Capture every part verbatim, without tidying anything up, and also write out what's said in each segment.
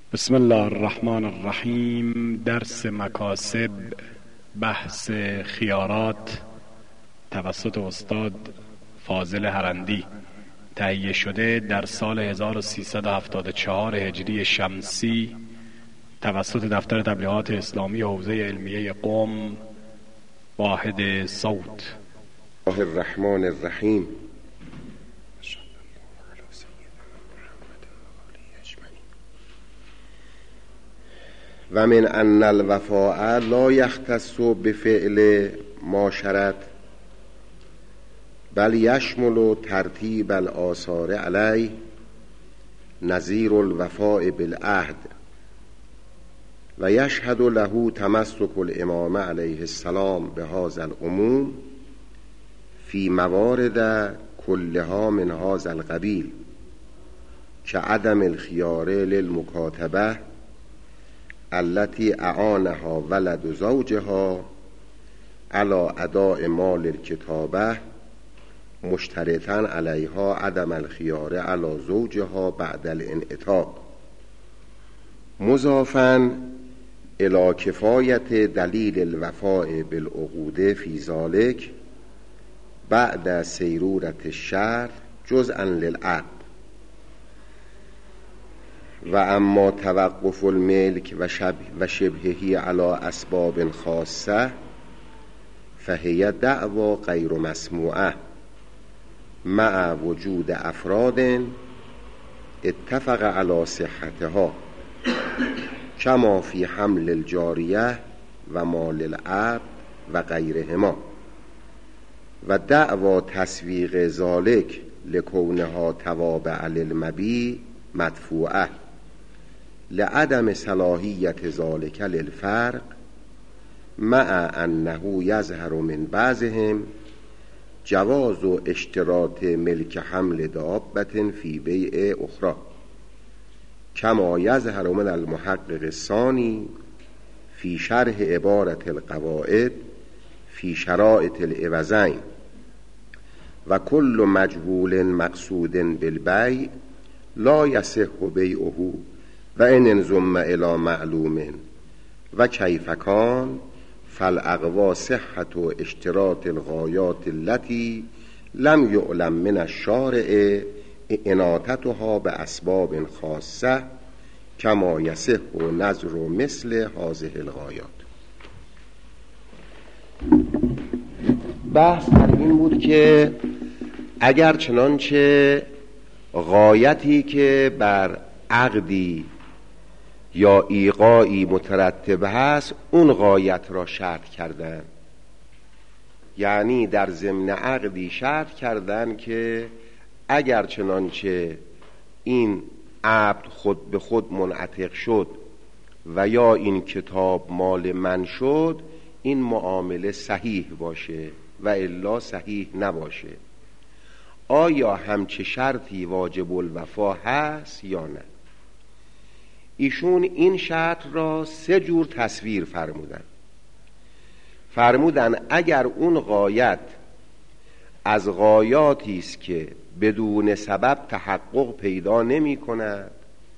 بسم الله الرحمن الرحیم. درس مکاسب، بحث خیارات توسط استاد فاضل هرندی، تهیه شده در سال هزار و سیصد و هفتاد و چهار هجری شمسی توسط دفتر تبلیغات اسلامی حوزه علمیه قم، واحد صوت. الله الرحمن الرحیم. و من ان الوفاء لا یختص بفعل ما شرط بل یشمل ترتیب الآثار علیه نظیر الوفاء بالعهد و یشهد له تمسک الامام علیه السلام بهذا العموم فی موارد کلها من هذا القبیل كعدم الخيار للمكاتبه التي اعانها ولد زوجها على اداء مال الكتابه مشترطا عليها عدم الخيار على زوجها بعد الانعتاق مضافا الى كفاية دلیل الوفاء بالعقود في ذلك بعد سيرورة الشرع جزءا للعقد. و اما توقف الملک و, شبه و شبهه علی اسباب خاصه فهی دعوا غیر مسموعه مع وجود افراد اتفق علی صحتها کما فی حمل الجاریه و مال العبد و غیرهما و دعوا تسویق ذلك لکونها توابع للمبیع مدفوعه لعدم صلاحیت ذلك للفرق مع انه یظهر من بعضهم جواز اشتراط ملک حمل دابة فی بیع اخرى کما یظهر من المحقق الثانی فی شرح عبارة القواعد فی شرائط العوضین و کل مجهول مقصود بالبیع لا یصح بیعه و ان انضم الى معلوم و کیف کان فالاقوی صحت و اشتراط الغایات التي لم یعلم من الشارع اناطتها باسباب خاصه کما یصح نظر مثل هذه الغایات. بحث در این بود که اگر چنانچه غایتی که بر عقدی یا ایقاعی مترتب هست اون غایت را شرط کردن، یعنی در ضمن عقدی شرط کردن که اگر چنانچه این عبد خود به خود منعتق شد و یا این کتاب مال من شد این معامله صحیح باشه و الا صحیح نباشه. آیا همچه شرطی واجب الوفا هست یا نه؟ ایشون این شرط را سه جور تصویر فرمودن. فرمودن اگر اون غایت از غایاتی است که بدون سبب تحقق پیدا نمی کند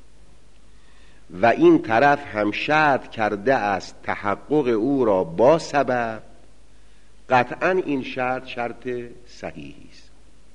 و این طرف هم شرط کرده است تحقق او را با سبب، قطعا این شرط شرط صحیحی است.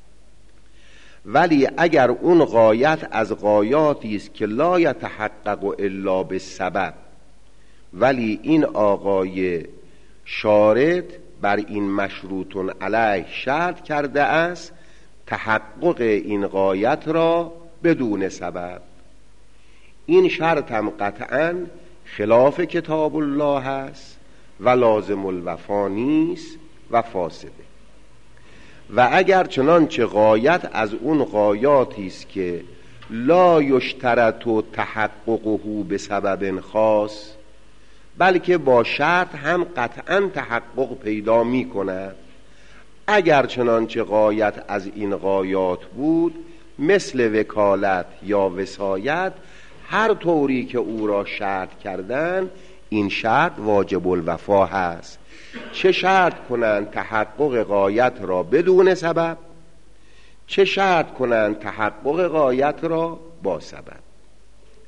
ولی اگر اون غایت از غایاتی است که لا یتحقق الا بالسبب، ولی این آقای شارط بر این مشروط علیه شرط کرده است تحقق این غایت را بدون سبب، این شرط هم قطعا خلاف کتاب الله است و لازم الوفا نیست و فاسده. و اگر چنانچه غایت از اون غایاتی است که لا یشترط تحققه به سبب خاص، بلکه با شرط هم قطعا تحقق پیدا می کند، اگر چنانچه غایت از این غایات بود مثل وکالت یا وصایت، هر طوری که او را شرط کردن این شرط واجب الوفا هست. چه شرط کنند تحقق غایت را بدون سبب، چه شرط کنند تحقق غایت را با سبب.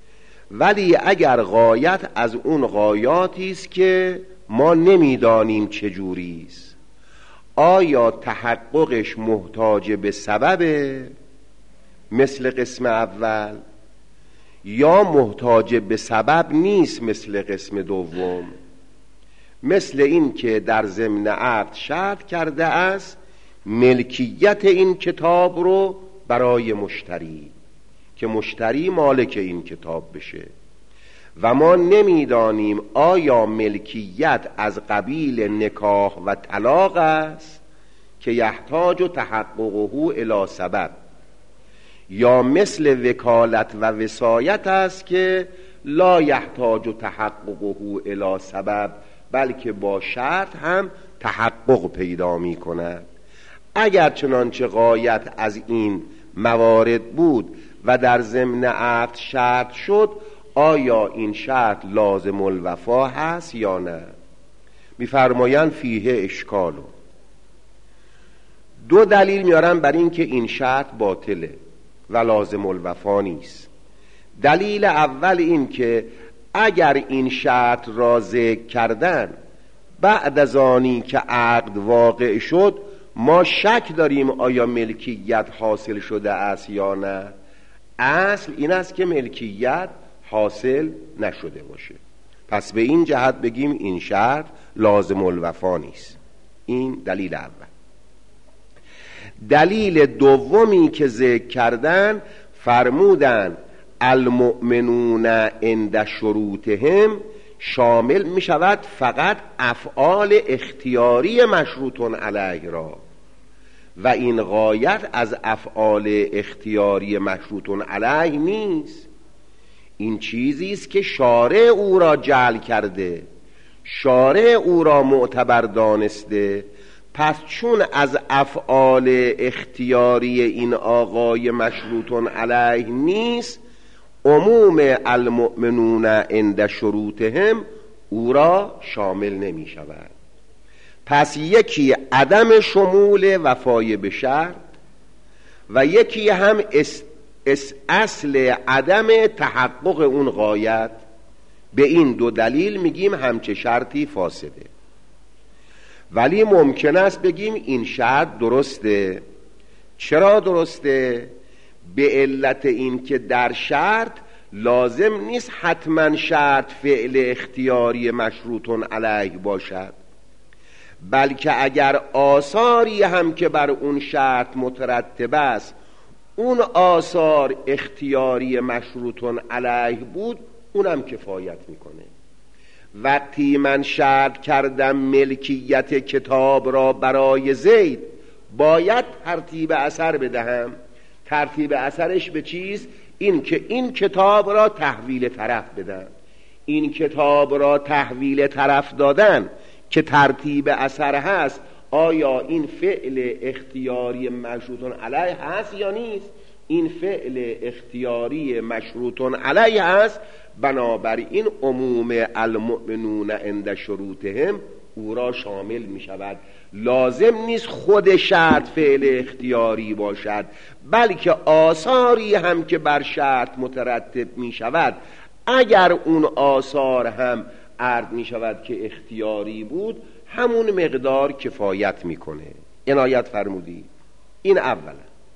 ولی اگر غایت از اون غایاتی است که ما نمیدانیم چجوری است، آیا تحققش محتاج به سببه مثل قسم اول یا محتاج به سبب نیست مثل قسم دوم؟ مثل این که در ضمن عقد شرط کرده است ملکیت این کتاب رو برای مشتری، که مشتری مالک این کتاب بشه، و ما نمیدانیم آیا ملکیت از قبیل نکاح و طلاق است که یحتاج و تحققه الی سبب، یا مثل وکالت و وصایت است که لا یحتاج و تحققه الی سبب، بلکه با شرط هم تحقق پیدا می کند. اگر چنانچه غایت از این موارد بود و در ضمن عقد شرط شد، آیا این شرط لازم الوفا هست یا نه؟ میفرمایند فیه اشکالو. دو دلیل میارن بر این که این شرط باطله و لازم الوفا نیست. دلیل اول این که اگر این شرط را ذکر کردن بعد از آنی که عقد واقع شد، ما شک داریم آیا ملکیت حاصل شده است یا نه. اصل این است که ملکیت حاصل نشده باشه، پس به این جهت بگیم این شرط لازم الوفا نیست. این دلیل اول. دلیل دومی که ذکر کردن، فرمودن المؤمنون عند شروطهم شامل می شود فقط افعال اختیاری مشروطون علیه را، و این غایت از افعال اختیاری مشروطون علیه نیست. این چیزی است که شارع او را جعل کرده، شارع او را معتبر دانسته. پس چون از افعال اختیاری این آقای مشروطون علیه نیست، عموم المؤمنون عند شروطهم او را شامل نمی شود. پس یکی عدم شمول وفای به شرط و یکی هم اس اس اصل عدم تحقق اون غایت. به این دو دلیل میگیم همچه شرطی فاسده. ولی ممکن است بگیم این شرط درسته. چرا درسته؟ به علت این که در شرط لازم نیست حتما شرط فعل اختیاری مشروطون علیه باشد، بلکه اگر آثاری هم که بر اون شرط مترتب است اون آثار اختیاری مشروطون علیه بود، اونم کفایت میکنه. وقتی من شرط کردم ملکیت کتاب را برای زید، باید ترتیب اثر بدهم. ترتیب اثرش به چیز؟ این که این کتاب را تحویل طرف بدم. این کتاب را تحویل طرف دادن که ترتیب اثر هست، آیا این فعل اختیاری مشروطون علیه هست یا نیست؟ این فعل اختیاری مشروطون علیه هست. بنابراین عموم المؤمنون عند شروطهم او را شامل می شود. لازم نیست خود شرط فعل اختیاری باشد، بلکه آثاری هم که بر شرط مترتب می شود، اگر اون آثار هم عرض می شود که اختیاری بود، همون مقدار کفایت می کنه. عنایت فرمودی. این اولا.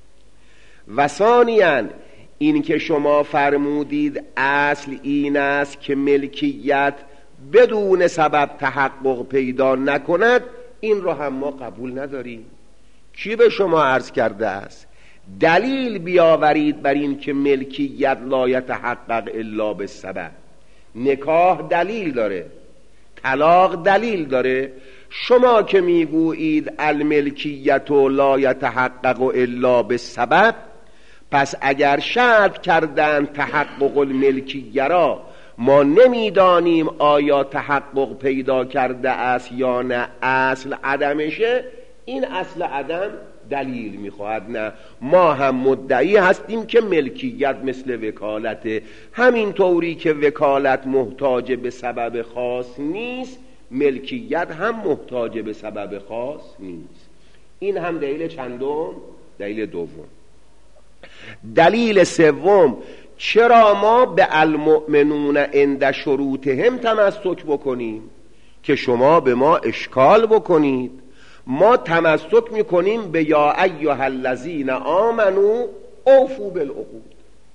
و ثانیاً این که شما فرمودید اصل این است که ملکیت بدون سبب تحقق پیدا نکند، این رو هم ما قبول نداریم. کی به شما عرض کرده است دلیل بیاورید بر این که ملکیت لا یتحقق الا بالسبب؟ نکاح دلیل داره، طلاق دلیل داره. شما که میگویید الملکیت لا یتحقق الا بالسبب، پس اگر شرط کردن تحقق الملکیه را، ما نمیدانیم آیا تحقق پیدا کرده است یا نه، اصل عدمشه. این اصل عدم دلیل میخواهد. نه، ما هم مدعی هستیم که ملکیت مثل وکالته. همین طوری که وکالت محتاج به سبب خاص نیست، ملکیت هم محتاج به سبب خاص نیست. این هم دلیل چندم؟ دلیل دوم. دلیل سوم چرا ما به المؤمنون عند شروطهم تمسک بکنیم که شما به ما اشکال بکنید؟ ما تمسک میکنیم به یا ایها الذین آمنوا اوفوا بالعقود،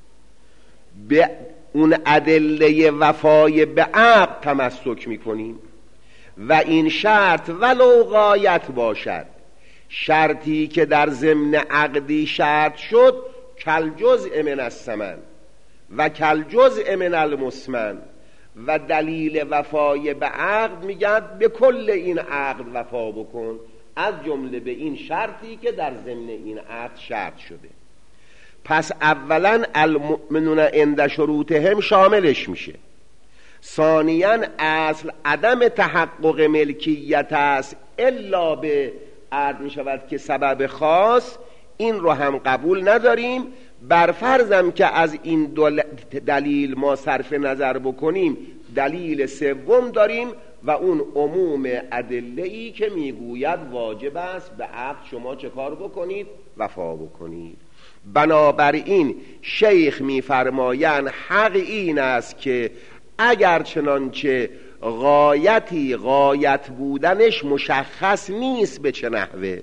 به اون ادله وفای به عقد تمسک میکنیم و این شرط ولو غایت باشد، شرطی که در ضمن عقدی شرط شد، کل جزء من الثمن و کل جزء من المسمن، و دلیل وفای به عقد میگن به کل این عقد وفا بکن، از جمله به این شرطی که در ضمن این عقد شرط شده. پس اولا المؤمنون عند شروطهم شاملش میشه. ثانیاً اصل عدم تحقق ملکیت است الا به عرض میشود که سبب خاص، این رو هم قبول نداریم. بر فرضم که از این دلیل ما صرف نظر بکنیم، دلیل سوم داریم و اون عموم ادله‌ای که میگوید واجب است به عقد شما چه کار بکنید؟ وفا بکنید. بنابراین شیخ میفرمایند حق این است که اگر چنانچه غایتی غایت بودنش مشخص نیست به چه نحوه،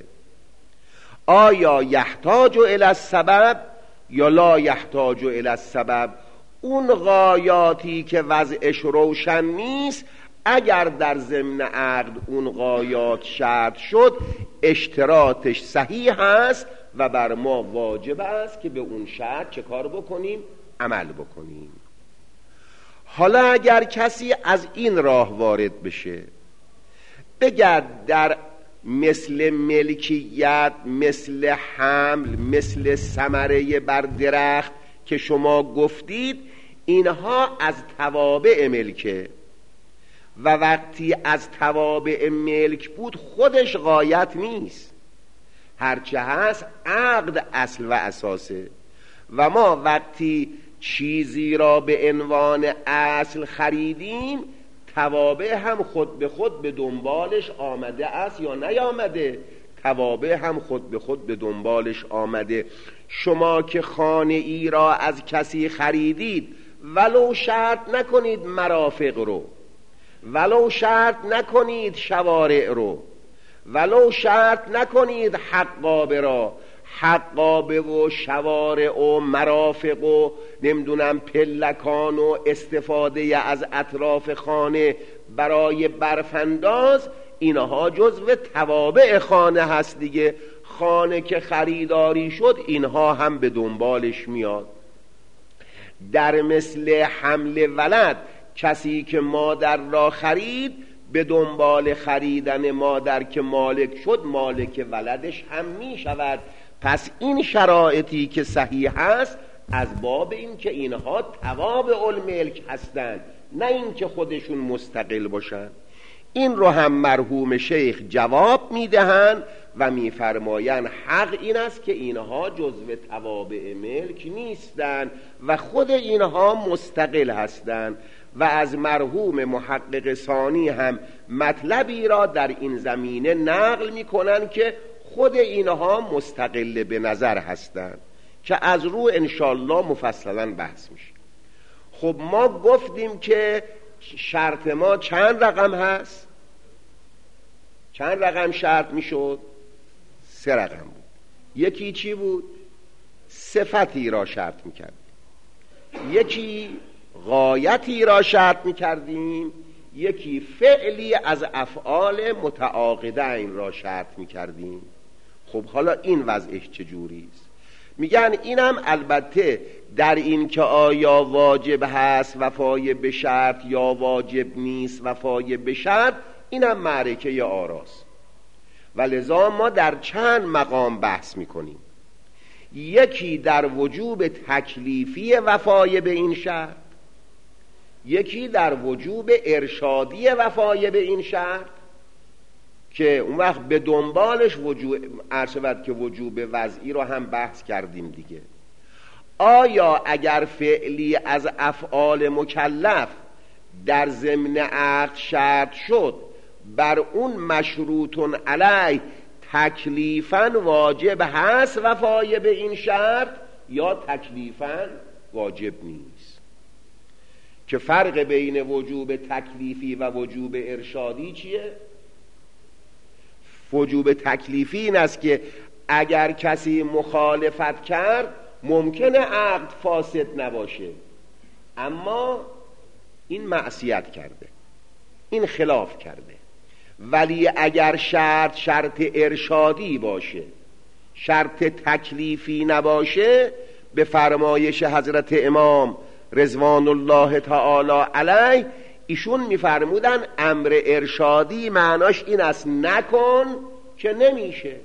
آیا یحتاج الی السبب یا لا یحتاج الی السبب، اون غایاتی که وضعش روشن نیست اگر در ضمن عقد اون غایات شرط شد، اشتراطش صحیح است و بر ما واجب است که به اون شرط چه کار بکنیم؟ عمل بکنیم. حالا اگر کسی از این راه وارد بشه، بگرد در مثل ملکیت، مثل حمل، مثل ثمره بر درخت که شما گفتید، اینها از توابع ملکه و وقتی از توابع ملک بود خودش غایت نیست، هرچه هست عقد اصل و اساسه. و ما وقتی چیزی را به عنوان اصل خریدیم، توابع هم خود به خود به دنبالش آمده است یا نیامده؟ توابع هم خود به خود به دنبالش آمده. شما که خانه ای را از کسی خریدید، ولو شرط نکنید مرافق رو، ولو شرط نکنید شوارع رو، ولو شرط نکنید حقابه را، حقابه و شوارع و مرافق و نمیدونم پلکان و استفاده از اطراف خانه برای برفنداز، اینها جزو توابع خانه هست دیگه. خانه که خریداری شد اینها هم به دنبالش میاد. در مثل حمل ولد، کسی که مادر را خرید، به دنبال خریدن مادر که مالک شد، مالک ولدش هم می شود. پس این شرایطی که صحیح است از باب این که اینها توابع الملک هستند، نه این که خودشون مستقل باشند. این رو هم مرحوم شیخ جواب میدهند و میفرمایند حق این است که اینها جزو توابع ملک نیستند و خود اینها مستقل هستند. و از مرحوم محقق ثانی هم مطلبی را در این زمینه نقل میکنند که خود اینها مستقل به نظر هستند که از رو انشالله مفصلا بحث میشه. خب ما گفتیم که شرط ما چند رقم هست؟ چند رقم شرط میشد؟ سه رقم بود. یکی چی بود؟ صفتی را شرط میکرد، یکی غایتی را شرط میکردیم، یکی فعلی از افعال متعاقدین را شرط میکردیم. خب حالا این وضعش چجوریست؟ میگن اینم البته در این که آیا واجب هست وفای به شرط یا واجب نیست وفای به شرط، اینم معرکه آراست و لذا ما در چند مقام بحث میکنیم. یکی در وجوب تکلیفی وفای به این شرط، یکی در وجوب ارشادی وفای به این شرط که اون وقت به دنبالش وجوب ارشد که وجوب وضعی رو هم بحث کردیم دیگه. آیا اگر فعلی از افعال مکلف در ضمن عقد شرط شد، بر اون مشروطن علیه تکلیفاً واجب هست وفای به این شرط یا تکلیفاً واجب نیست. که فرق بین وجوب تکلیفی و وجوب ارشادی چیه؟ وجوب تکلیفی این است که اگر کسی مخالفت کرد ممکنه عقد فاسد نباشه، اما این معصیت کرده، این خلاف کرده. ولی اگر شرط شرط ارشادی باشه، شرط تکلیفی نباشه، به فرمایش حضرت امام رضوان الله تعالی علیه ایشون میفرمودن امر ارشادی معناش این است نکن که نمیشه،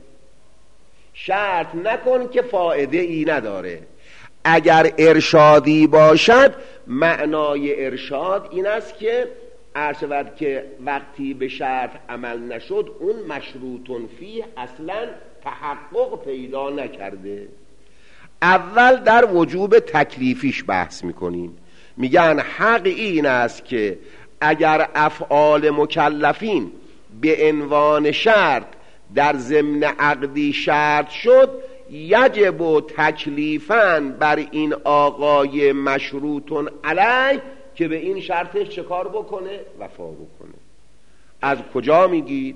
شرط نکن که فایده ای نداره. اگر ارشادی باشد معنای ارشاد این است که عرض که وقتی به شرط عمل نشد اون مشروطن فیه اصلا تحقق پیدا نکرده. اول در وجوب تکلیفیش بحث میکنیم. میگن حق این است که اگر افعال مکلفین به عنوان شرط در ضمن عقدی شرط شد، یجب و تکلیفاً بر این آقای مشروطن علیه که به این شرطش چه کار بکنه؟ وفا بکنه. از کجا میگید؟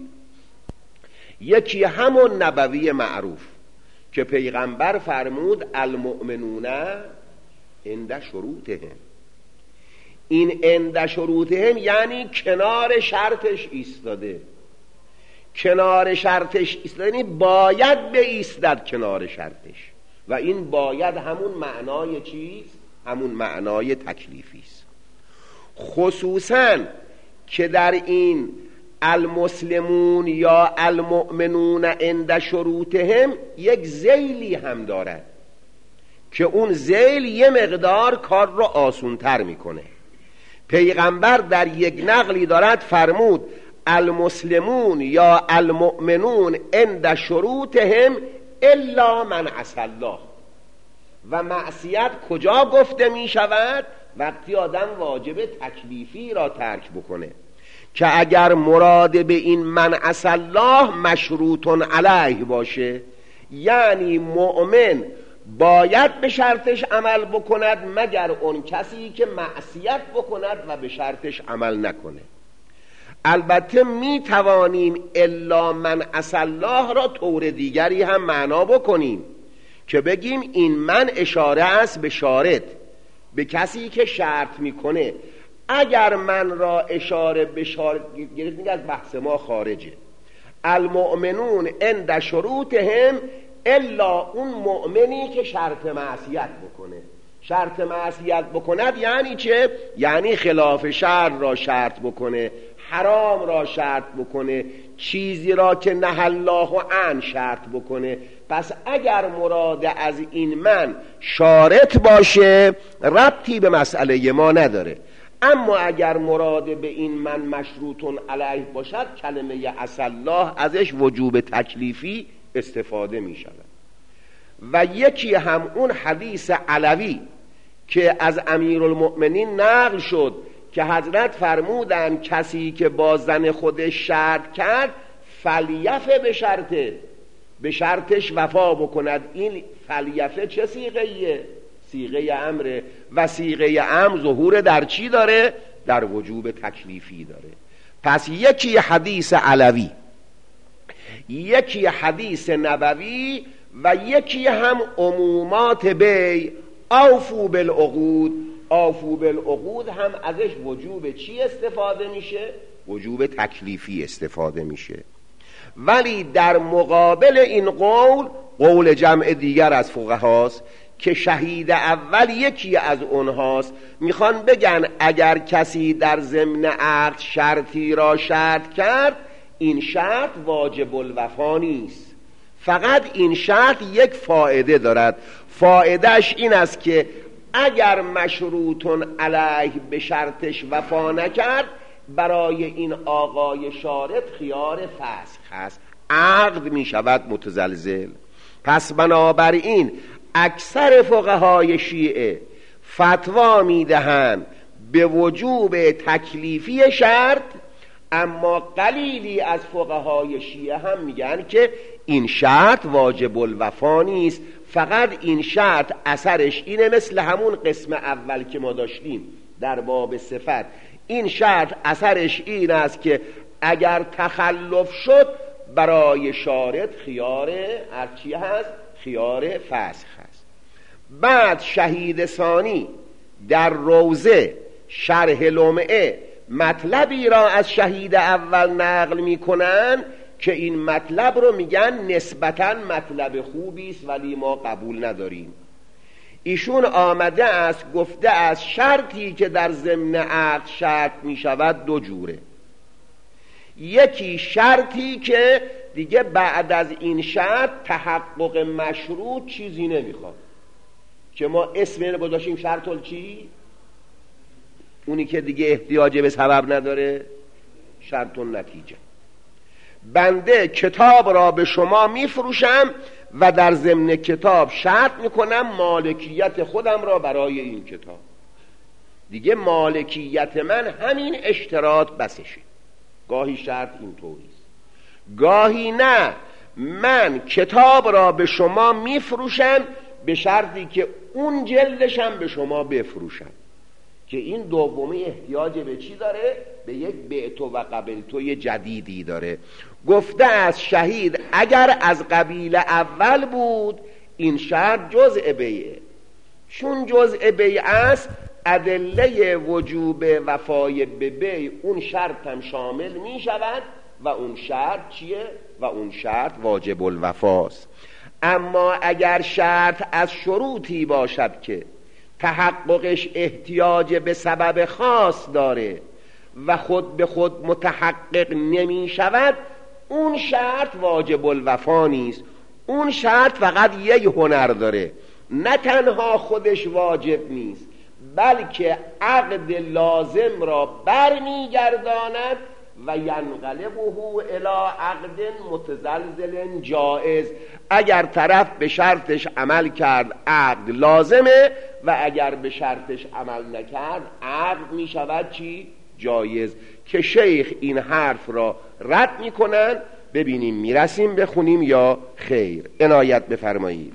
یکی همون نبوی معروف که پیغمبر فرمود المؤمنون عند شروطهم. این عند شروطهم یعنی کنار شرطش ایستاده. کنار شرطش ایستاده یعنی باید به ایستد کنار شرطش، و این باید همون معنای چیست؟ همون معنای تکلیفی است. خصوصاً که در این المسلمون یا المؤمنون عند شروطهم یک ذیلی هم دارد که اون ذیل یه مقدار کار رو آسونتر میکنه. پیغمبر در یک نقلی دارد فرمود المسلمون یا المؤمنون عند شروطهم الا من عصی الله. و معصیت کجا گفته می شود؟ وقتی آدم واجب تکلیفی را ترک بکنه، که اگر مراد به این من عصی الله مشروطن علیه باشه، یعنی مؤمن باید به شرطش عمل بکند مگر اون کسی که معصیت بکند و به شرطش عمل نکنه. البته می توانیم الا من عصی الله را طور دیگری هم معنا بکنیم که بگیم این من اشاره است به شارط، به کسی که شرط میکنه. اگر من را اشاره به شارط گرفت از بحث ما خارجه. المؤمنون عند شروطهم الا اون مؤمنی که شرط معصیت بکنه. شرط معصیت بکند یعنی چه؟ یعنی خلاف شرع را شرط بکنه، حرام را شرط بکنه، چیزی را که نهی الله عنه شرط بکنه. پس اگر مراد از این من شارط باشه ربطی به مسئله ما نداره. اما اگر مراد به این من مشروطن علیه باشد، کلمه عصی الله ازش وجوب تکلیفی استفاده می شود. و یکی هم اون حدیث علوی که از امیرالمؤمنین نقل شد که حضرت فرمودن کسی که با زن خودش شرط کرد فلیفه به شرطه، به شرطش وفا بکند. این فلیفه چه صیغه‌ایه؟ صیغه امره، و صیغه امر ظهور در چی داره؟ در وجوب تکلیفی داره. پس یکی حدیث علوی، یکی حدیث نبوی، و یکی هم عمومات بی اوفو بالعقود. اوفو بالعقود هم ازش وجوب چی استفاده میشه؟ وجوب تکلیفی استفاده میشه. ولی در مقابل این قول قول جمع دیگر از فقهاست که شهید اول یکی از اونهاست. میخوان بگن اگر کسی در ضمن عقد شرطی را شرط کرد، این شرط واجب الوفا نیست، فقط این شرط یک فایده دارد. فایدهش این است که اگر مشروطن علیه به شرطش وفا نکرد، برای این آقای شارط خیار فسخ هست، عقد می شود متزلزل. پس بنابراین اکثر فقهای شیعه فتوا می دهند به وجوب تکلیفی شرط، اما قلیلی از فقهای شیعه هم میگن که این شرط واجب الوفا نیست، فقط این شرط اثرش اینه، مثل همون قسم اول که ما داشتیم در باب صفت. این شرط اثرش این است که اگر تخلف شد برای شارط خیار هرچی هست، خیار فسخ هست. بعد شهید ثانی در روضه شرح لمعه مطلبی را از شهید اول نقل میکنن که این مطلب رو میگن نسبتاً مطلب خوبی است ولی ما قبول نداریم. ایشون آمده است گفته از شرطی که در ضمن عقد شرط میشود دو جوره. یکی شرطی که دیگه بعد از این شرط تحقق مشروط چیزی نمیخواد، که ما اسم اینو گذاشتیم شرط چی؟ اونی که دیگه احتیاج به سبب نداره، شرط النتیجه. بنده کتاب را به شما میفروشم و در ضمن کتاب شرط میکنم مالکیت خودم را برای این کتاب. دیگه مالکیت من همین اشتراط بسشه. گاهی شرط این طوریست، گاهی نه، من کتاب را به شما میفروشم به شرطی که اون جلدشم به شما بفروشم، که این دومی احتیاج به چی داره؟ به یک بعتو و قبلتوی جدیدی داره. گفته از شهید اگر از قبیل اول بود این شرط جزء بیعه، چون جزء بیع است ادله وجوب وفای به بیع اون شرط هم شامل می شود و اون شرط چیه؟ و اون شرط واجب الوفاست. اما اگر شرط از شروطی باشد که تحققش احتیاج به سبب خاص داره و خود به خود متحقق نمی شود، اون شرط واجب الوفا نیست. اون شرط فقط یک هنر داره، نه تنها خودش واجب نیست بلکه عقد لازم را برمیگرداند و ینقلبه الی عقد متزلزل جائز. اگر طرف به شرطش عمل کرد عقد لازمه و اگر به شرطش عمل نکرد عقد می شود چی؟ جایز. که شیخ این حرف را رد می کنن. ببینیم میرسیم بخونیم یا خیر؟ عنایت بفرمایید.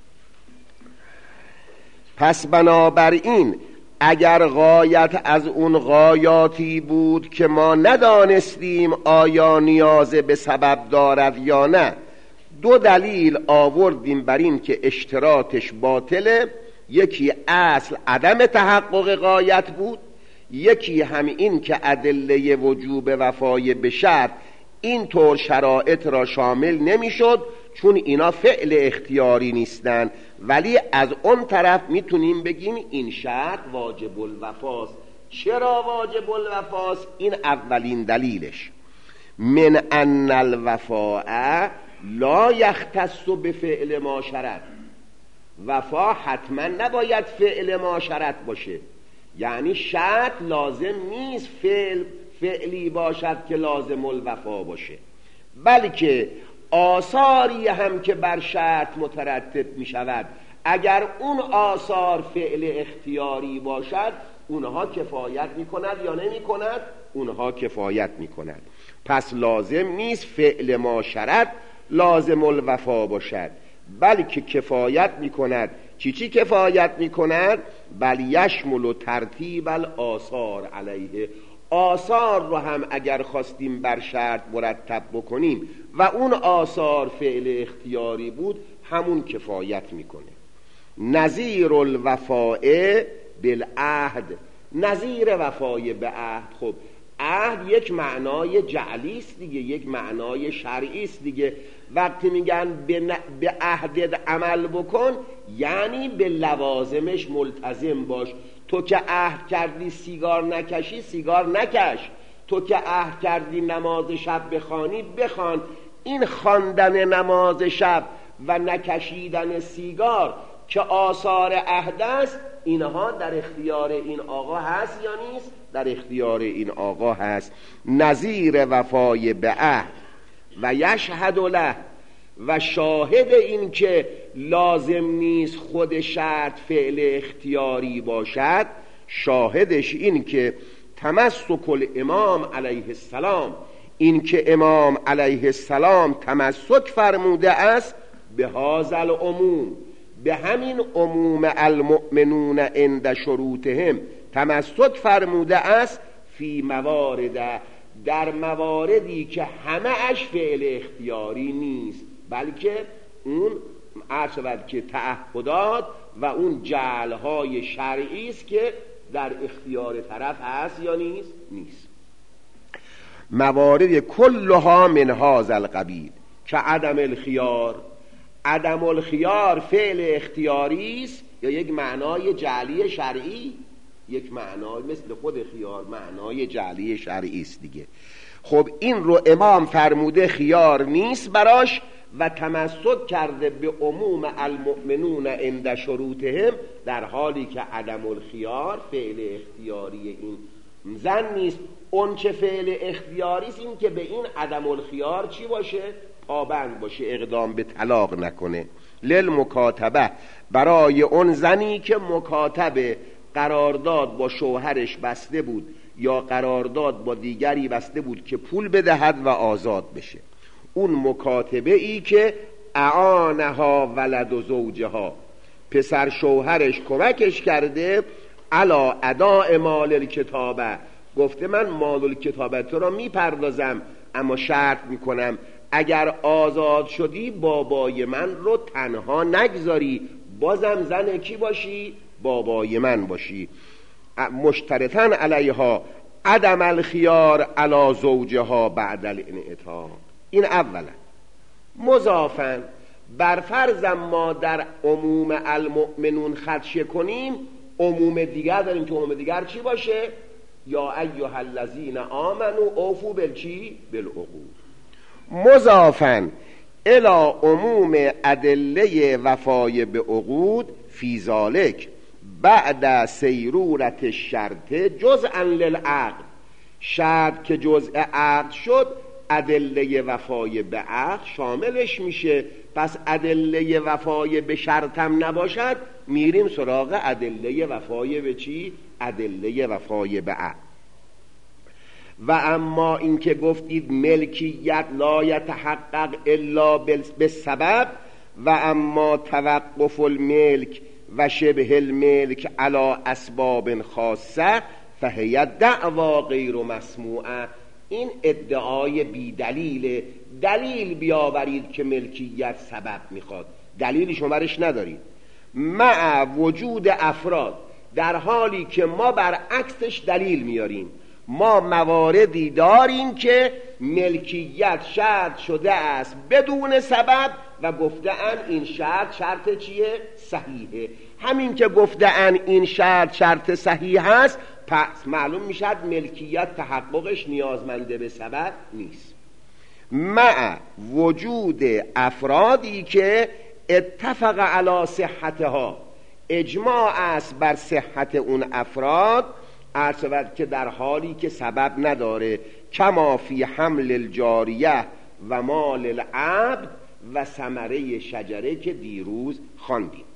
پس بنابراین اگر غایت از اون غایاتی بود که ما ندانستیم آیا نیاز به سبب دارد یا نه، دو دلیل آوردیم بر این که اشتراطش باطله. یکی اصل عدم تحقق غایت بود، یکی هم این که ادله وجوب وفای به شرط این طور شرایط را شامل نمیشد چون اینا فعل اختیاری نیستن. ولی از اون طرف میتونیم بگیم این شرط واجب الوفاست. چرا واجب الوفاست؟ این اولین دلیلش، من ان الوفاء لا یختص بفعل ما شرط. وفا حتما نباید فعل ما شرط باشه، یعنی شرط لازم نیست فعل فعلی باشد که لازم الوفا باشه، بلکه آثاری هم که بر شرط مترتب می شود اگر اون آثار فعل اختیاری باشد اونها کفایت می کند یا نمی کند؟ اونها کفایت می کند. پس لازم نیست فعل ما شرط لازم الوفا باشد، بلکه کفایت می کند. چی چی کفایت می کند؟ بل یشمل و ترتیب الآثار علیه. آثار رو هم اگر خواستیم بر شرط مرتب بکنیم و اون آثار فعل اختیاری بود همون کفایت میکنه. نظیر الوفاء بالعهد، نظیر وفای به عهد. خب عهد یک معنای جعلی است دیگه، یک معنای شرعی است دیگه. وقتی میگن به عهدت عمل بکن یعنی به لوازمش ملتزم باش. تو که عهد کردی سیگار نکشی سیگار نکش، تو که عهد کردی نماز شب بخوانی بخوان. این خواندن نماز شب و نکشیدن سیگار که آثار عهد است، اینها در اختیار این آقا هست یا نیست؟ در اختیار این آقا هست. نظیر وفای به عهد و یشهد له، و شاهد این که لازم نیست خود شرط فعل اختیاری باشد، شاهدش این که تمسک الامام علیه السلام، این که امام علیه السلام تمسک فرموده است به هذا العموم، به همین عموم المؤمنون عند شروطهم تمسک فرموده است فی موارد، در مواردی که همه اش فعل اختیاری نیست، بلکه اون عرض شود که تعهدات و اون جعلهای شرعی است که در اختیار طرف هست یا نیست نیست موارد کلها من هذا القبیل که عدم الخیار. عدم الخیار فعل اختیاری است یا یک معنای جعلی شرعی؟ یک معنای مثل خود خیار معنای جعلی شرعی است دیگه. خب این رو امام فرموده خیار نیست براش و تمسک کرده به عموم المؤمنون عند شروطهم، در حالی که عدم الخیار فعل اختیاری این زن نیست. اون چه فعل اختیاری است این که به این عدم الخیار چی باشه؟ پابند باشه، اقدام به طلاق نکنه. للمکاتبه، برای اون زنی که مکاتبه قرارداد با شوهرش بسته بود یا قرارداد با دیگری بسته بود که پول بدهد و آزاد بشه. اون مکاتبه ای که اعانها ولد و زوجها، پسر شوهرش کمکش کرده علا اداء مال الکتابه، گفته من مال الکتابه تو را میپردازم اما شرط میکنم اگر آزاد شدی بابای من رو تنها نگذاری، بازم زن کی باشی؟ بابای من باشی. مشترطاً علیها عدم الخیار علی زوجها بعد الانعطاف. این اولا. مضافاً بر فرض ما در عموم المؤمنون خدشه کنیم، عموم دیگر داریم که عموم دیگر چی باشه؟ یا ایها الذین آمنوا اوفوا بالچی؟ بالعقود. مضافاً الی عموم ادله وفای به عقود فی ذالک بعد سیرورت الشرط جزءا للعقد. شرط که جزء عقد شد ادله وفای به عقد شاملش میشه. پس ادله وفای به شرطم نباشد میریم سراغ ادله وفای به چی؟ ادله وفای به عقد. و اما این که گفتید ملکیت لا یتحقق الا بالسبب و اما توقف الملک و شبه الملک علی اسباب خاصه فهی دعوا غیر مسموعه. این ادعای بی دلیل. دلیل بیاورید که ملکیت سبب میخواد، دلیل شمارش ندارید. مع وجود افراد، در حالی که ما برعکسش دلیل میاریم. ما مواردی داریم که ملکیت شرط شده است بدون سبب و گفته‌اند این شرط شرط چیه؟ صحیحه. همین که گفته‌اند این شرط شرط صحیح است، پس معلوم میشد ملکیت تحققش نیازمنده به سبب نیست. مع وجود افرادی که اتفق علی صحتها، اجماع است بر صحت اون افراد، عرض که در حالی که سبب نداره، کما فی حمل الجاریه و مال العبد و ثمره شجره که دیروز خواندیم.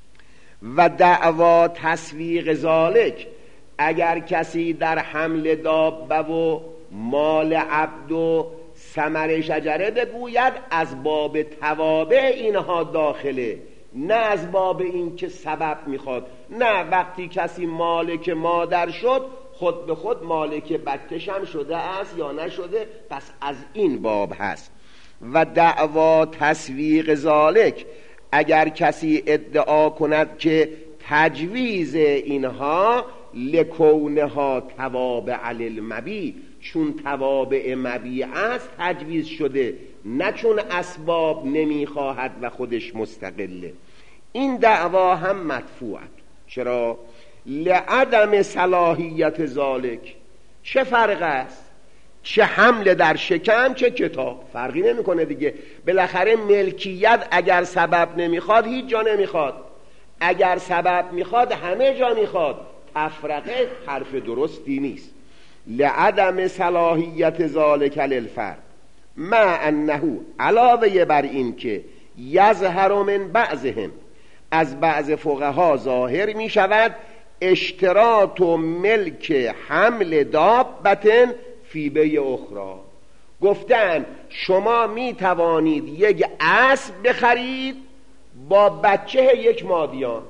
و دعوا تسویق ذالک، اگر کسی در حمل دابه و مال عبد و ثمره شجره بگوید از باب توابع اینها داخله، نه از باب این که سبب میخواد. نه، وقتی کسی مالک مادر شد خود به خود مالک بچه‌ش هم شده است یا نشده، پس از این باب هست. و دعوا تسویق ذالک، اگر کسی ادعا کند که تجویز اینها لکونها توابع للمبیع، چون توابع مبیع است تجویز شده، نه چون اسباب نمیخواهد و خودش مستقله. این دعوا هم مدفوعه. چرا؟ لعدم صلاحیت ذالک. چه فرق است؟ چه حمل در شکم چه کتاب، فرقی نمیکنه دیگه. بالاخره ملکیت اگر سبب نمیخواد هیچ جا نمیخواد، اگر سبب میخواد همه جا میخواد. تفرقه حرف درستی نیست. لعدم صلاحیت ذالک للفرد مع انه، علاوه بر این که یظهر من بعضهم، از بعض فقها ظاهر می شود اشتراط و ملک حمل دابتن فی بیع اخرى. گفتن شما می توانید یک اسب بخرید با بچه یک مادیان.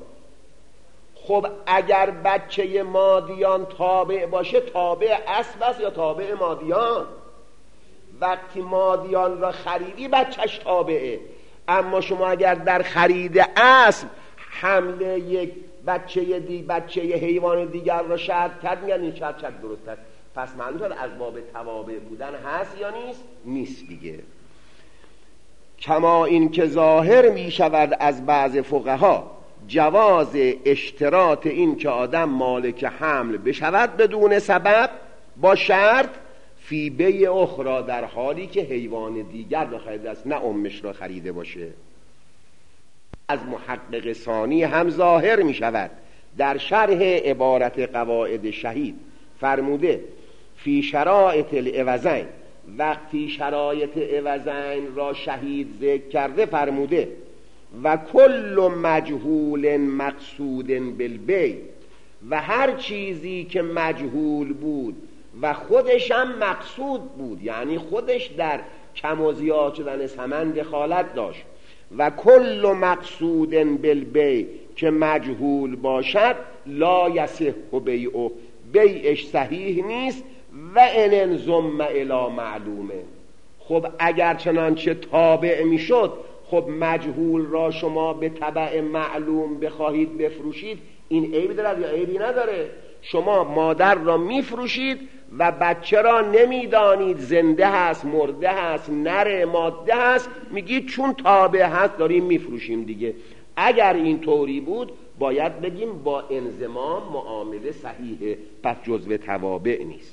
خب اگر بچه مادیان تابع باشه، تابع اسب است یا تابع مادیان؟ وقتی مادیان را خریدی بچهش تابعه. اما شما اگر در خرید اسب حمله یک بچه دی بچه حیوان دیگر را شرط کرد، میگن این شرط شرط درست است. پس معلومه از باب توابع بودن هست یا نیست؟ نیست دیگه. کما این که ظاهر می شود از بعض فقها جواز اشتراط این که آدم مالک حمل بشود بدون سبب با شرط فی بیع اخرى، در حالی که حیوان دیگر را خریده است، نه امش را خریده باشه. از محقق ثانی هم ظاهر می شود در شرح عبارت قواعد شهید فرموده فی شرایط العوضین، وقتی شرایط عوضین را شهید ذکر کرده فرموده و کل مجهول مقصود بالبیع، و هر چیزی که مجهول بود و خودش هم مقصود بود، یعنی خودش در کم و زیاد شدن ثمن دخالت داشت، و کل مقصود بالبیع که مجهول باشد لا یصح بیعه، بیعش صحیح نیست و ان انضم الی معلومه. خب اگر چنانچه تابع میشد، خب مجهول را شما به تبع معلوم بخواهید بفروشید، این عیب دارد یا عیبی نداره؟ شما مادر را میفروشید و بچه را نمیدانید زنده هست مرده هست نره ماده هست، میگید چون تابع هست داریم میفروشیم دیگه. اگر این طوری بود باید بگیم با انضمام معامله صحیحه، پس جزو توابع نیست.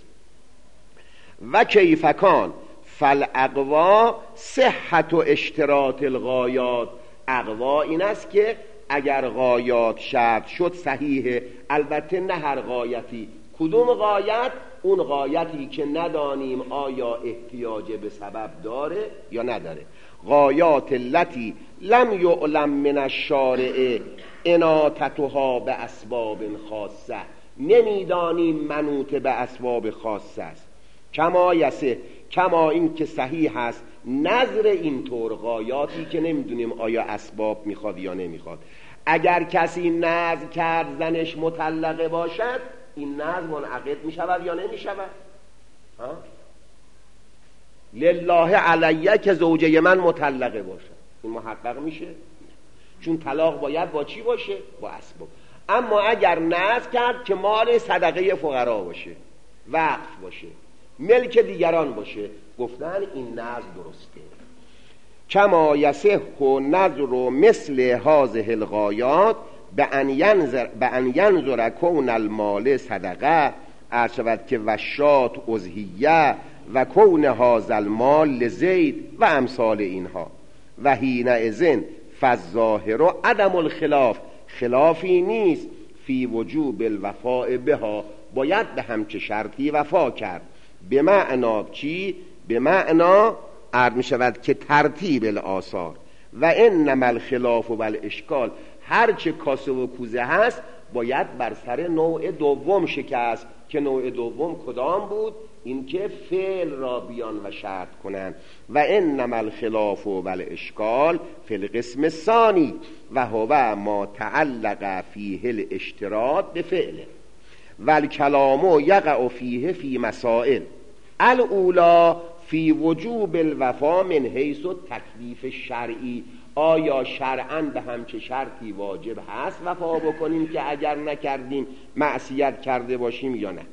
و کیفکان فالاقوا صحت و اشتراط الغایات، اقوا این است که اگر غایات شرط شد صحیحه، البته نه هر غایتی. کدوم غایت؟ اون غایتی که ندانیم آیا احتیاج به سبب داره یا نداره. غایات التي لم یعلم من الشارع اناتتها به اسباب خاصه، نمیدانیم منوط به اسباب خاصه است. کما یسه، کما این که صحیح است نظر اینطور غایاتی که نمیدونیم آیا اسباب میخواد یا نمیخواد. اگر کسی نظر کرد زنش مطلقه باشد، این نظر منعقد میشود یا نمیشود؟ لله علیه که زوجه من مطلقه باشد، این محقق میشه؟ چون طلاق باید با چی باشه؟ با اسباب. اما اگر نظر کرد که مال صدقه فقرا باشه، وقف باشه، ملک دیگران باشه، گفتن این نظر درسته. کما یصح نظر مثل هذه الغایات به ان ینظر به ان ینظر کون المال صدقه، ارشد که وشات اضحیه و کون هذا المال لزید و امثال اینها. و حینئذ فالظاهر عدم الخلاف، خلافی نیست فی وجوب الوفاء بها، باید به همچه شرطی وفا کرد. به معنا چی؟ به معنا عرض می شود که ترتیب الآثار. و انما الخلاف و الاشکال، هرچه کاسه و کوزه هست باید بر سر نوع دوم شکست، که نوع دوم کدام بود؟ این که فعل را بیان و شرط کنند. و انما الخلاف و الاشکال فی القسم الثانی و هو ما تعلق فیه الاشتراط بفعله و الکلام یقع فیه فی مسائل الاولا فی وجوب الوفا من حیث تکلیف شرعی، آیا شرعاً به همچه شرطی واجب هست وفا بکنیم که اگر نکردیم معصیت کرده باشیم یا نه.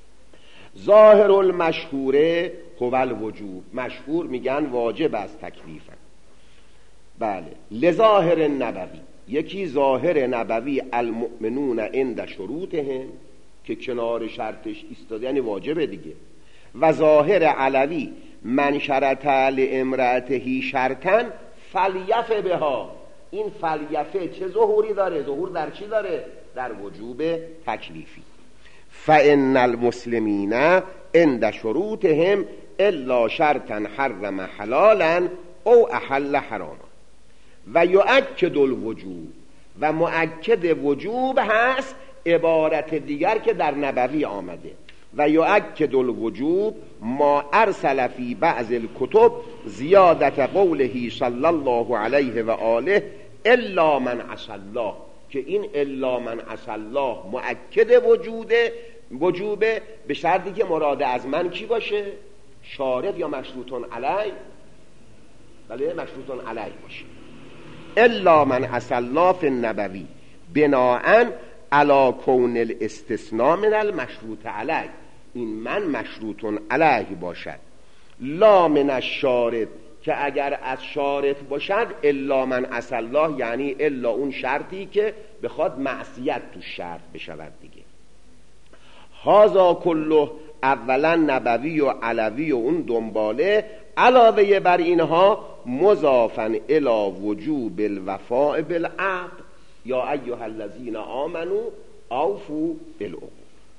ظاهر المشهوره هو الوجوب، مشهور میگن واجب از تکلیفن. بله. لظاهر نبوی، یکی ظاهر نبوی المؤمنون عند شروطهم، که کنار شرطش ایستاده یعنی واجبه دیگه. و ظاهر علوی من شرط لامرأته شرطا فلیف بها، این فلیفه چه ظهوری داره؟ ظهور در چی داره؟ در وجوب تکلیفی. فإن المسلمین عند شروطهم الا شرطا حرم حلالا او احل حراما. و یؤکد الوجوب، و مؤکد وجوب هست عبارت دیگر که در نبوی آمده. و یؤکد الوجوب ما ارسل فی بعض الکتب زیادت قوله صلی الله علیه و آله الا من عصی الله، که این الا من عصی الله مؤکد وجوده وجوبه، به شرطی که مراد از من کی باشه؟ شارط یا مشروطون علی؟ بله مشروطون علی باشه. الا من عصی الله فی النبوی بناءً علی کون الاستثناء من المشروط علی، این من مشروطون علیه باشد. لا من الشارط، که اگر از شارط باشد الا من عصی الله یعنی الا اون شرطی که بخواد معصیت تو شرط بشود دیگه. هازا کله اولا نبوی و علوی و اون دنباله، علاوه بر اینها مضافن الی وجوب الوفاء بالعقد یا ایها الذین آمنوا اوفوا بالعقود.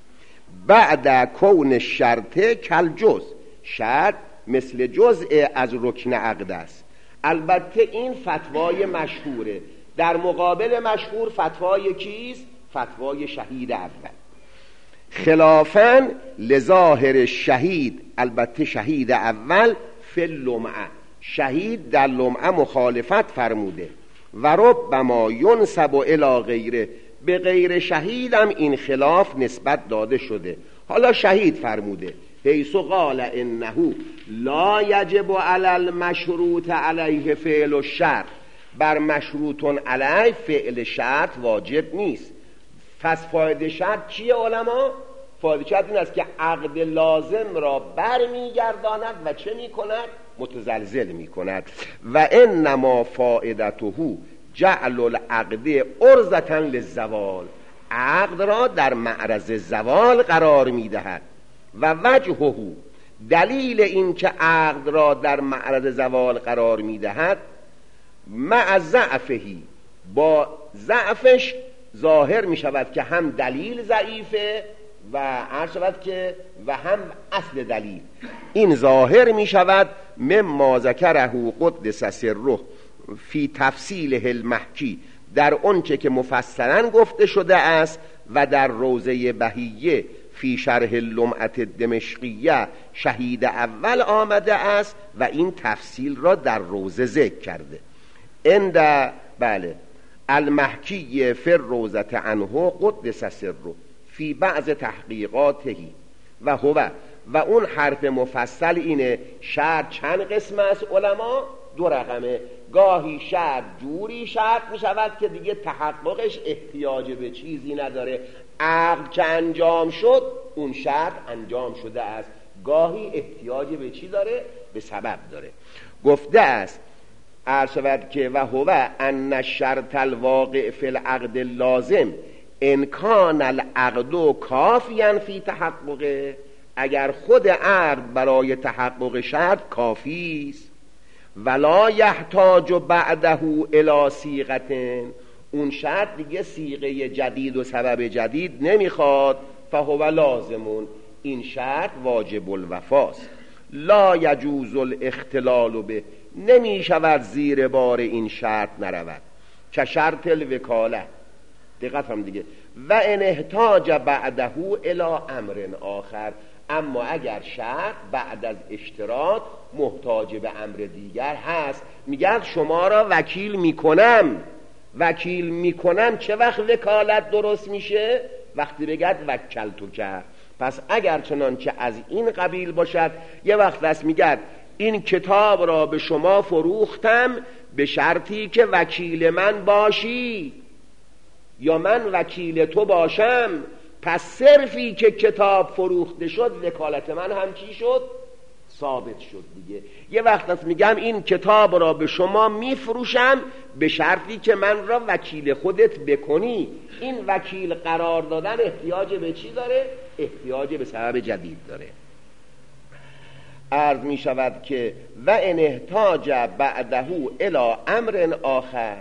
بعد کون الشرط کالجزء، شرط مثل جزء از رکن عقد است. البته این فتوای مشهوره، در مقابل مشهور فتوای کیست؟ فتوای شهید اول. خلافاً لظاهر شهید، البته شهید اول فی اللمعه، شهید در لمعه مخالفت فرموده. و ربما ینسب الی غیره، به غیر شهیدم این خلاف نسبت داده شده. حالا شهید فرموده حیث قال انه لا یجب علی المشروط علیه فعل الشرط، بر مشروطون علیه فعل شرط واجب نیست. پس فایده شرط چیه علما؟ فایده شرط این است که عقد لازم را بر میگرداند و چه میکند؟ متزلزل میکند. و انما فایدته جعل العقد عرضة للزوال، عقد را در معرض زوال قرار میدهد. و وجهه، دلیل این که عقد را در معرض زوال قرار میدهد، مع ضعفهی، با ضعفش ظاهر می شود که هم دلیل ضعیفه و عرض شود که و هم اصل دلیل، این ظاهر می شود مما ذکره قدس سره فی تفصیله المحکی، در اونچه که مفصلا گفته شده است و در روضه بهیه فی شرح اللمعة دمشقیه شهید اول آمده است و این تفصیل را در روضه ذکر کرده. اند بله المحکی فی الروضة عنه قدس سره فی بعض تحقیقاتهی و هو، و اون حرف مفصل اینه شرط چند قسم است علما؟ دو رقمه. گاهی شرط جوری شرط می شود که دیگه تحققش احتیاج به چیزی نداره، عقد که انجام شد اون شرط انجام شده است. گاهی احتیاج به چی داره؟ به سبب داره. گفته است عرض شود که و هو ان الشرط الواقع فی العقد اللازم ان کان العقد کافیا فی تحققه، اگر خود عقد برای تحقق شرط کافی است، ولا یحتاج بعده الی صیغه، اون شرط دیگه صیغه جدید و سبب جدید نمیخواد، فهو لازمون، این شرط واجب الوفاست. لا یجوز الاختلال به، نمی شود زیر بار این شرط نرود. که شرط الوکاله، دقت هم دیگه، و ان احتاج بعده الی امر آخر، اما اگر شرط بعد از اشتراط محتاج به امر دیگر هست، میگه شما را وکیل میکنم، وکیل میکنم چه وقت وکالت درست میشه؟ وقتی بگد وکل تو کرد. پس اگر چنانچه از این قبیل باشد، یه وقت دست میگد این کتاب را به شما فروختم به شرطی که وکیل من باشی یا من وکیل تو باشم، پس صرفی که کتاب فروخته شد وکالت من هم چی شد؟ ثابت شد دیگه. یه وقت است میگم این کتاب را به شما میفروشم به شرطی که من را وکیل خودت بکنی. این وکیل قرار دادن احتیاج به چی داره؟ احتیاج به سبب جدید داره. عرض می شود که و ان احتاج بعده الی امر آخر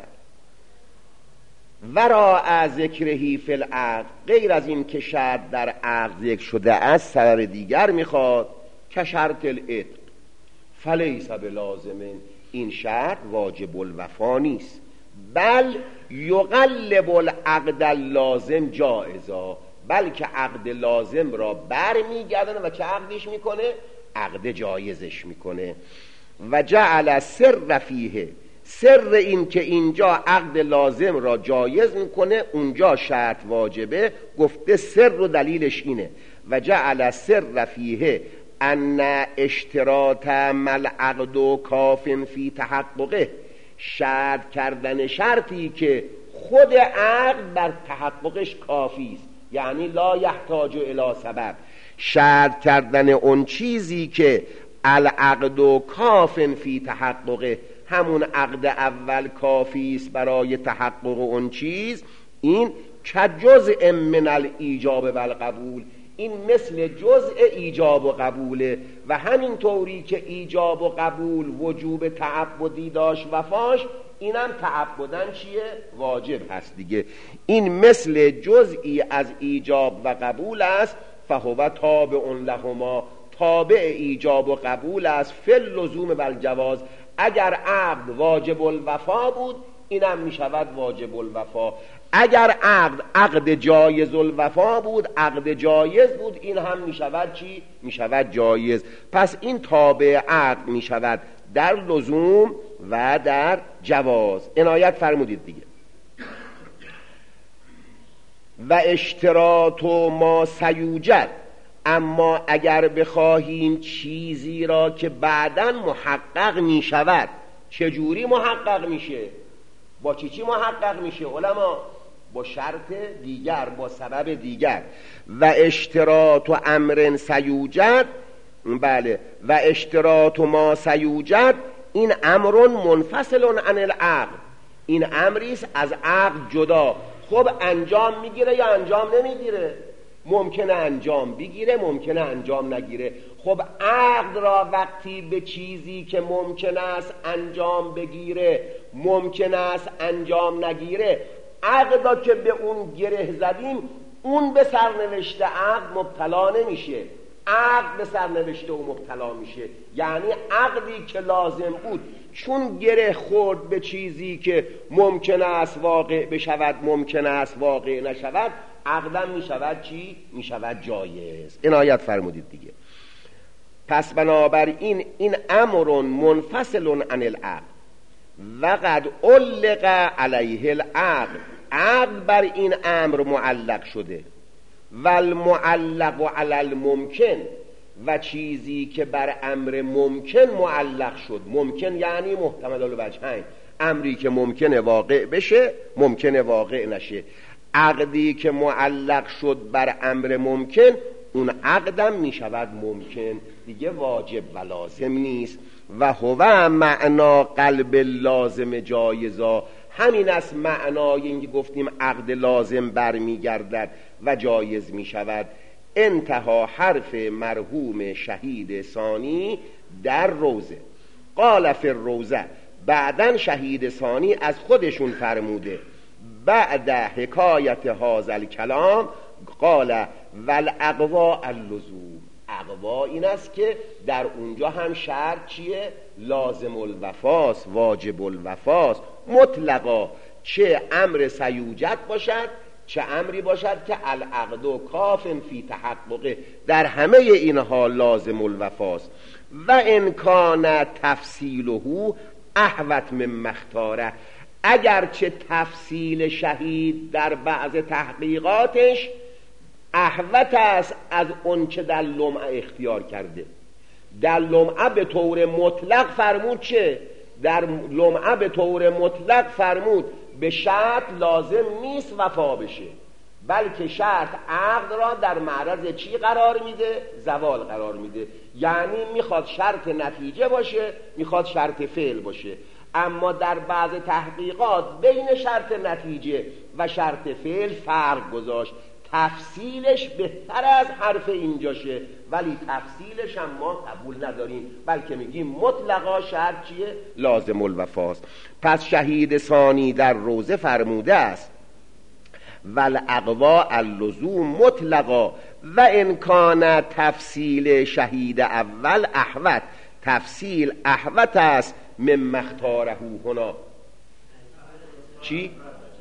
ورا ذکرهی فی العقد، غیر از این که شرط در عقد ذکر شده است سبب دیگر میخواد، که شرط العتق فلیس بلازم، این شرط واجب الوفا نیست، بل یقلب العقد اللازم جائزا، بلکه عقد لازم را بر میگردن و چه عقدش میکنه؟ عقد جایزش میکنه. و جعل سر فیه، سر این که اینجا عقد لازم را جایز میکنه اونجا شرط واجبه، گفته سر و دلیلش اینه و جعل سر فیه ان اشتراط مل عقد و کاف فی تحققه، شرط کردن شرطی که خود عقد بر تحققش کافی است، یعنی لا یحتاج الی سبب، شرط کردن اون چیزی که العقد و کاف فی تحققه، همون عقد اول کافی است برای تحقق اون چیز، این که جزء من الایجاب و القبول، این مثل جزء ایجاب و قبوله و همین طوری که ایجاب و قبول وجوب تعبدی داشت وفاش، اینم تعبدن چیه؟ واجب هست دیگه. این مثل جزئی از ایجاب و قبول است، فهو تابع لهما، تابع ایجاب و قبول است، فی اللزوم و الجواز، اگر عقد واجب الوفا بود اینم می شود واجب الوفا، اگر عقد عقد جایز الوفا بود، عقد جایز بود، این هم می شود چی؟ می شود جایز. پس این تابع عقد می شود در لزوم و در جواز. عنایت فرمودید دیگه. و اشتراط ما سیوجد، اما اگر بخواهیم چیزی را که بعداً محقق می شود، چجوری محقق میشه؟ با چی چی محقق میشه علما؟ با شرط دیگر، با سبب دیگر. و اشتراط و امر سیوجد، بله، و اشتراط ما سیوجد، این امر منفصل عن العقد، این امریست از عقد جدا. خب انجام میگیره یا انجام نمیگیره؟ ممکنه انجام بگیره، ممکنه انجام نگیره. خب عقد را وقتی به چیزی که ممکن است انجام بگیره، ممکن است انجام نگیره، عقد را که به اون گره زدیم، اون به سرنوشت عقد مبتلا نمیشه، عقد به سرنوشت او مبتلا میشه. یعنی عقدی که لازم بود چون گره خورد به چیزی که ممکن است واقع بشود، ممکن است واقع نشود، عقدم میشود چی؟ میشود جایز. عنایت فرمودید دیگه. پس بنابراین این امر منفصل عن العقد و قد علق علیه العقد، عقد بر این امر معلق شده، و المعلق علی الممکن، و چیزی که بر امر ممکن معلق شد، ممکن یعنی محتمل الوجهین، امری که ممکنه واقع بشه، ممکنه واقع نشه. عقدی که معلق شد بر امر ممکن، اون عقدم می شود ممکن دیگه، واجب و لازم نیست. و هو معنا قلب لازم جایزا، همین است معنای این که گفتیم عقد لازم برمی گردد و جایز می شود. انتها حرف مرحوم شهید ثانی در روزه. قال فی الروزه، بعدن شهید ثانی از خودشون فرموده، بعد حکایت هذا الکلام قال والاقوا اللزوم، اقوا این است که در اونجا هم شرط چیه؟ لازم الوفاست، واجب الوفاست، مطلقا، چه امر سیوجت باشد، چه امری باشد که العقد و کاف فی تحققه، در همه اینها لازم الوفاست. و ان کان تفصیله احوط من مختاره، اگرچه تفصیل شهید در بعض تحقیقاتش احوط است از اون چه در لمعه اختیار کرده. در لمعه به طور مطلق فرمود چه؟ در لمعه به طور مطلق فرمود به شرط لازم نیست وفا بشه، بلکه شرط عقد را در معرض چی قرار میده؟ زوال قرار میده. یعنی میخواد شرط نتیجه باشه، میخواد شرط فعل باشه. اما در بعض تحقیقات بین شرط نتیجه و شرط فعل فرق گذاشت، تفصیلش بهتر از حرف اینجاشه، ولی تفصیلش هم ما قبول نداریم، بلکه میگیم مطلقا شرط چیه؟ لازم الوفاست. پس شهید ثانی در روزه فرموده است والاقوا اللزوم مطلقا و ان کان تفصیل شهید اول احوط، تفصیل احوط است من مختاره هنا. چی؟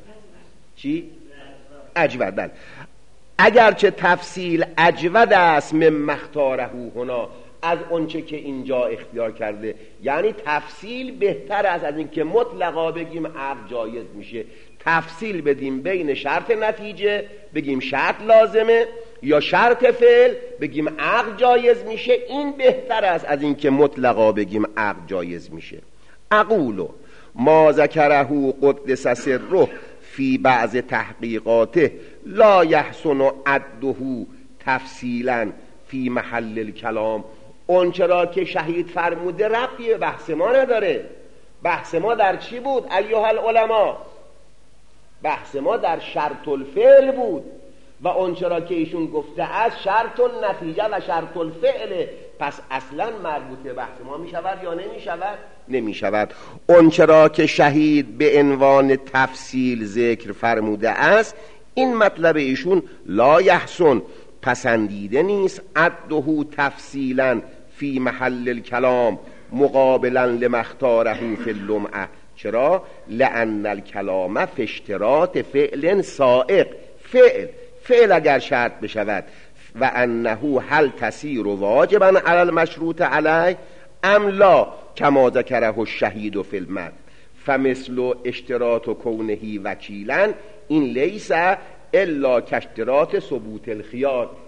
چی؟ اجود. بله، اگرچه تفصیل اجود است من مختاره هنا، از اونچه که اینجا اختیار کرده. یعنی تفصیل بهتر است از این که مطلقا بگیم عقد جایز میشه. تفصیل بدیم بین شرط نتیجه بگیم شرط لازمه، یا شرط فعل بگیم عقد جایز میشه. این بهتر است از این که مطلقا بگیم عقد جایز میشه. اقولو ما ذکره قدس سره فی بعض تحقیقاته لا یحسن عده تفصیلا فی محل الکلام. اون چرا که شهید فرموده ربطی به بحث ما نداره. بحث ما در چی بود ایها العلماء؟ بحث ما در شرط الفعل بود و اون چرا که ایشون گفته از شرط النتیجه و شرط الفعل، پس اصلا مربوط به بحث ما می شود یا نمی شود؟ نمی شود. اون چرا که شهید به عنوان تفصیل ذکر فرموده است، این مطلب ایشون لا یحسن پسندیده نیست عده تفصیلا فی محل الکلام مقابلا لمختاره فی اللمعه. چرا؟ لأن الکلام فی اشتراط فعل سائق. فعل فعل اگر شرط بشود و انه هل تسیر واجبا علی المشروط علیه ام لا کما ذکره الشهید فی المد فمثل اشتراط کونه وکیلا این لیس الا کاشتراط ثبوت الخیار.